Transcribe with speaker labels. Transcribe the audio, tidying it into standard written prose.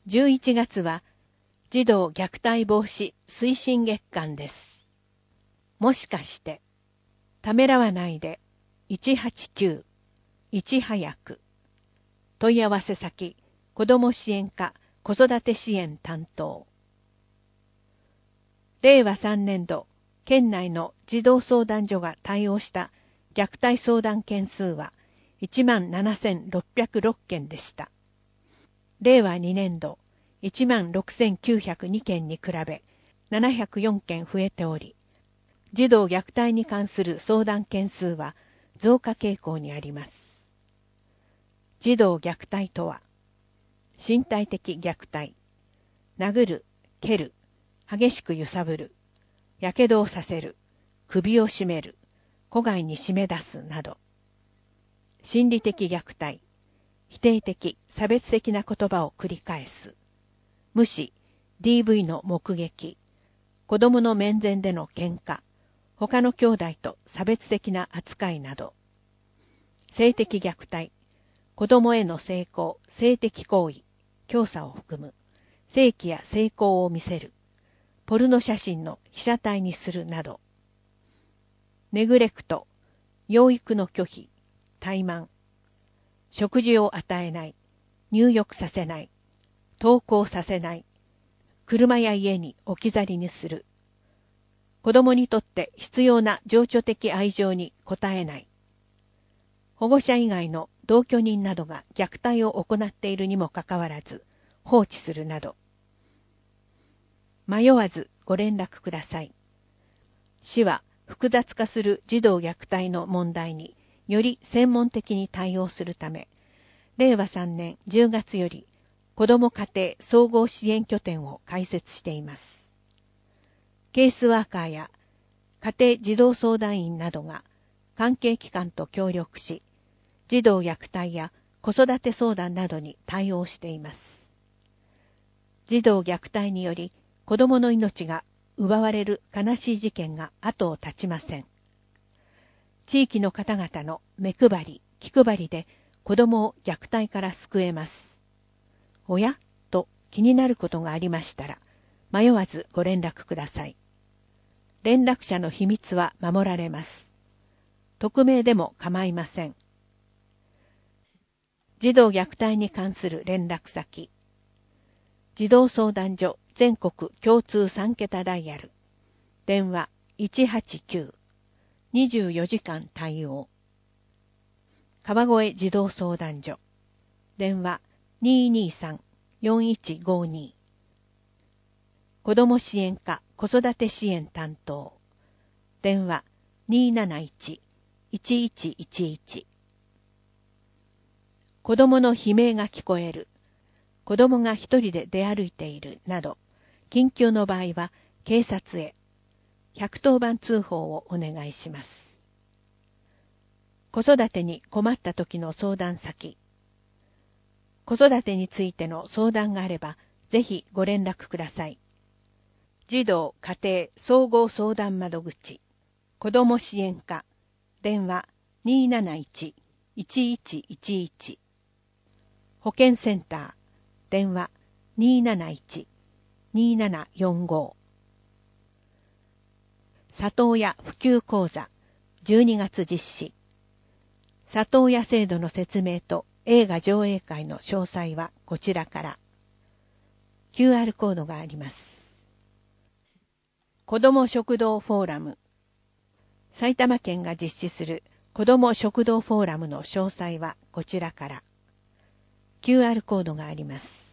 Speaker 1: 11月は児童虐待防止推進月間です。もしかしてためらわないで189いち早く。問い合わせ先子ども支援課子育て支援担当。令和3年度県内の児童相談所が対応した虐待相談件数は17,606件でした。令和2年度16,902件に比べ704件増えており、児童虐待に関する相談件数は増加傾向にあります。児童虐待とは、身体的虐待、殴る、蹴る、激しく揺さぶる、やけどをさせる、首を絞める、戸外に締め出すなど、心理的虐待、否定的、差別的な言葉を繰り返す、無視、DV の目撃、子供の面前での喧嘩、他の兄弟と差別的な扱いなど、性的虐待、子供への性交、性的行為、教唆を含む、性器や性交を見せる、ポルノ写真の被写体にするなど、ネグレクト、養育の拒否、怠慢、食事を与えない、入浴させない、登校させない、車や家に置き去りにする、子供にとって必要な情緒的愛情に応えない、保護者以外の同居人などが虐待を行っているにもかかわらず放置するなど、迷わずご連絡ください。市は複雑化する児童虐待の問題により専門的に対応するため、令和3年10月より子ども家庭総合支援拠点を開設しています。ケースワーカーや家庭児童相談員などが関係機関と協力し、児童虐待や子育て相談などに対応しています。児童虐待により子供の命が奪われる悲しい事件が後を絶ちません。地域の方々の目配り、気配りで子供を虐待から救えます。おやと気になることがありましたら、迷わずご連絡ください。連絡者の秘密は守られます。匿名でも構いません。児童虐待に関する連絡先、児童相談所全国共通3桁ダイヤル、電話189、24時間対応。川越児童相談所、電話223-4152。子ども支援課子育て支援担当、電話271-1111。子供の悲鳴が聞こえる、子供が一人で出歩いているなど、緊急の場合は警察へ110番通報をお願いします。子育てに困った時の相談先、子育てについての相談があればぜひご連絡ください。児童家庭総合相談窓口、子ども支援課、電話271-1111。保健センター、電話271-2745。里親普及講座12月実施。里親制度の説明と映画上映会の詳細はこちらから。QR コードがあります。子ども食堂フォーラム。埼玉県が実施する子ども食堂フォーラムの詳細はこちらから。QR コードがあります。